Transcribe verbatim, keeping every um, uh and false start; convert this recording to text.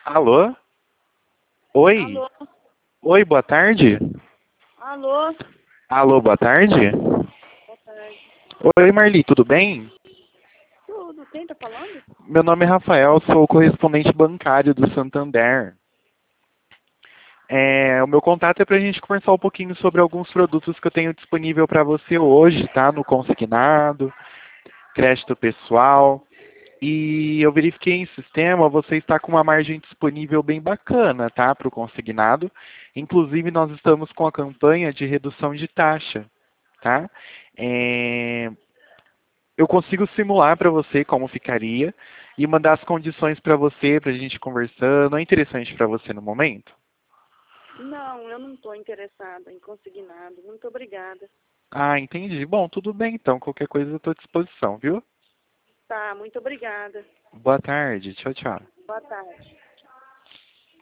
Alô? Oi? Alô? Oi, boa tarde? Alô? Alô, boa tarde? Boa tarde. Oi, Marli, tudo bem? Tudo, quem tá falando? Meu nome é Rafael, sou o correspondente bancário do Santander. É, o meu contato é para a gente conversar um pouquinho sobre alguns produtos que eu tenho disponível para você hoje, tá? No consignado, crédito pessoal. E eu verifiquei em sistema, você está com uma margem disponível bem bacana, tá? Para o consignado. Inclusive, nós estamos com a campanha de redução de taxa, tá? É, eu consigo simular para você como ficaria e mandar as condições para você, para a gente conversando. É interessante para você no momento? Não, eu não estou interessada em consignado. Muito obrigada. Ah, entendi. Bom, tudo bem então. Qualquer coisa eu estou à disposição, viu? Tá, muito obrigada. Boa tarde. Tchau, tchau. Boa tarde.